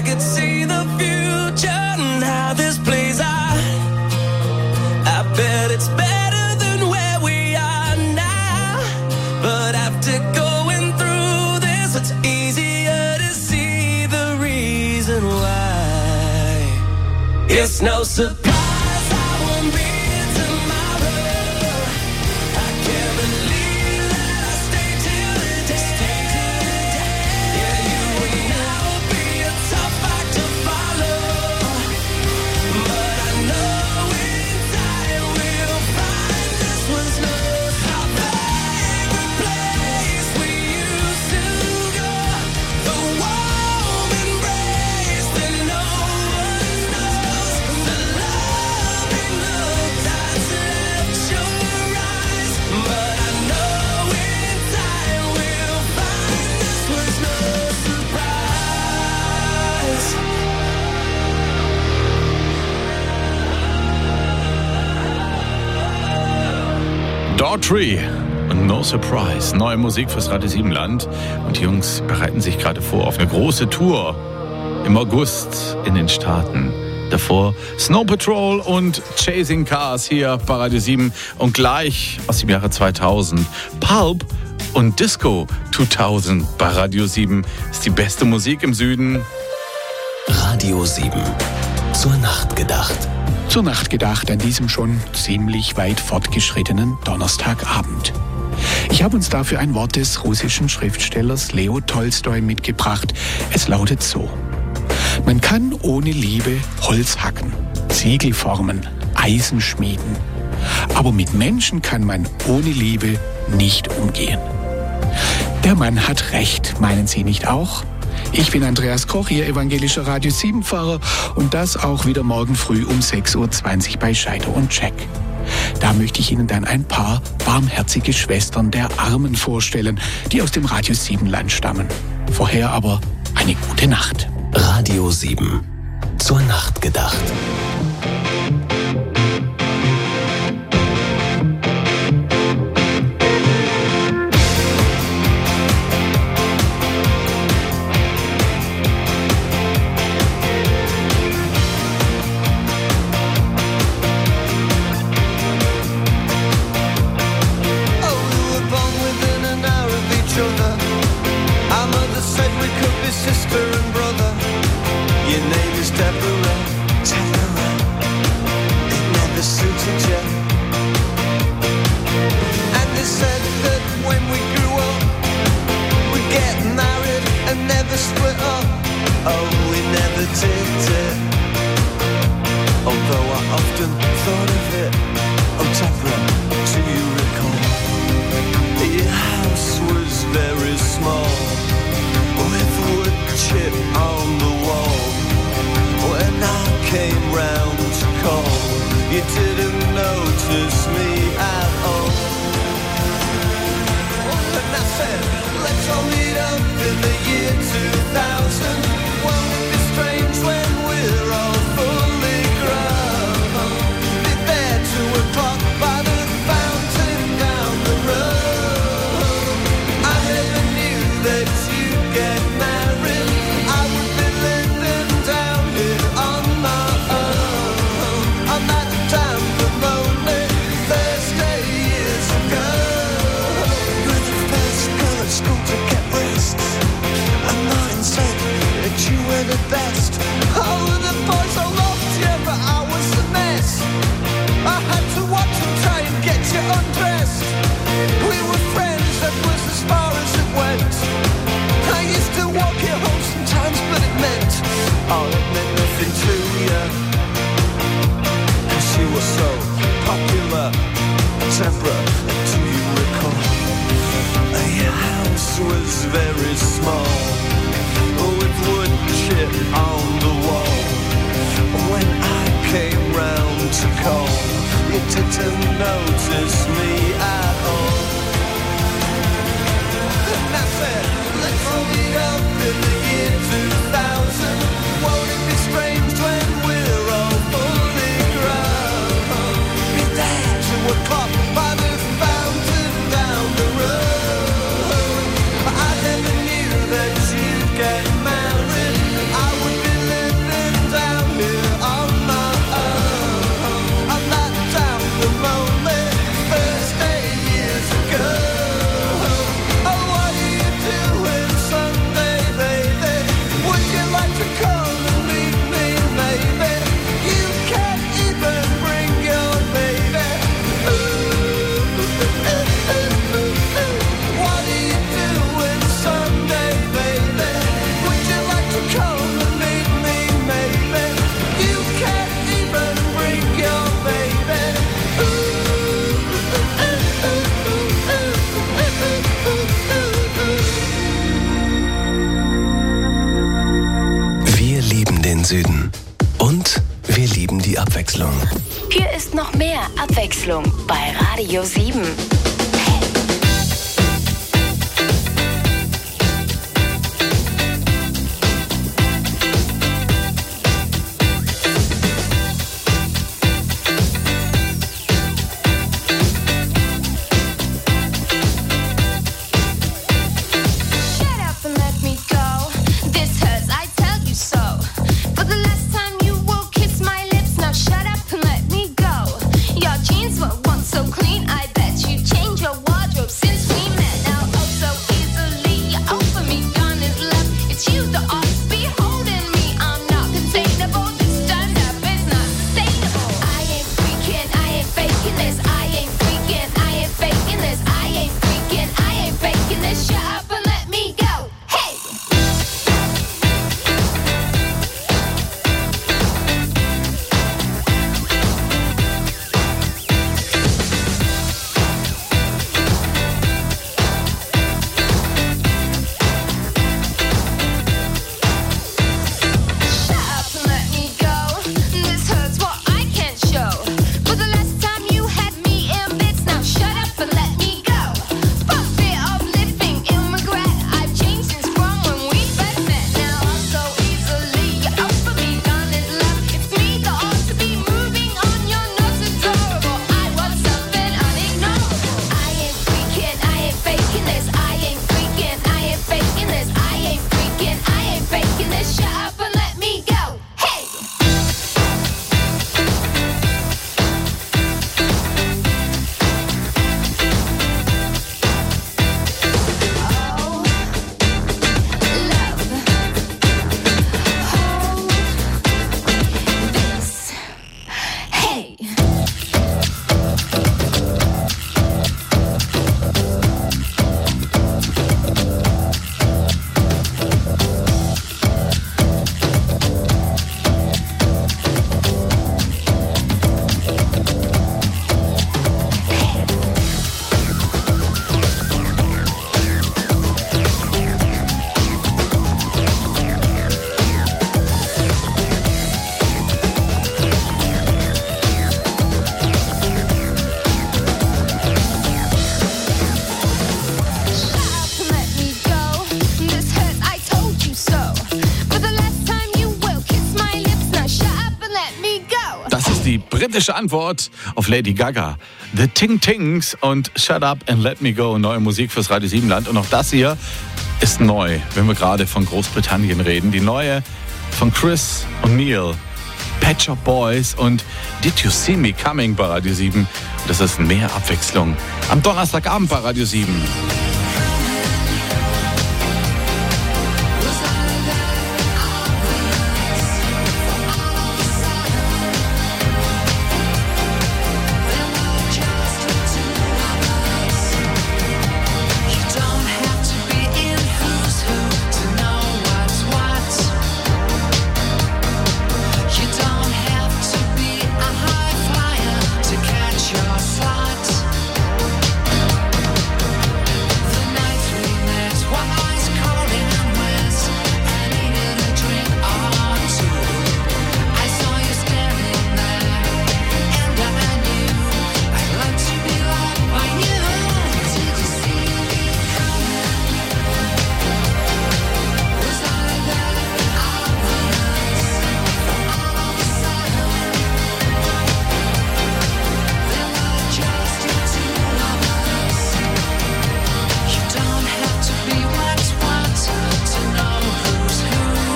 could see the future and how this plays out. I bet it's better than where we are now. But after going through this, it's easier to see the reason why. It's no surprise. Daughtry und No Surprise. Neue Musik fürs Radio 7 Land. Und die Jungs bereiten sich gerade vor auf eine große Tour im August in den Staaten. Davor Snow Patrol und Chasing Cars hier bei Radio 7. Und gleich aus dem Jahre 2000 Pulp und Disco 2000 bei Radio 7. Ist die beste Musik im Süden. Radio 7. Zur Nacht gedacht. Zur Nacht gedacht an diesem schon ziemlich weit fortgeschrittenen Donnerstagabend. Ich habe uns dafür ein Wort des russischen Schriftstellers Leo Tolstoi mitgebracht. Es lautet so: Man kann ohne Liebe Holz hacken, Ziegel formen, Eisen schmieden. Aber mit Menschen kann man ohne Liebe nicht umgehen. Der Mann hat recht, meinen Sie nicht auch? Ich bin Andreas Koch, Ihr evangelischer Radio 7-Pfarrer und das auch wieder morgen früh um 6.20 Uhr bei Scheider und Check. Da möchte ich Ihnen dann ein paar barmherzige Schwestern der Armen vorstellen, die aus dem Radio 7-Land stammen. Vorher aber eine gute Nacht. Radio 7. Zur Nacht gedacht. Get married, I would be Wir lieben den Süden. Und wir lieben die Abwechslung. Hier ist noch mehr Abwechslung bei Radio 7. Die britische Antwort auf Lady Gaga. The Ting Tings und Shut Up and Let Me Go. Neue Musik fürs Radio 7 Land. Und auch das hier ist neu, wenn wir gerade von Großbritannien reden. Die neue von Chris und Neil. Pet Shop Boys und Did You See Me Coming bei Radio 7. Und das ist mehr Abwechslung am Donnerstagabend bei Radio 7.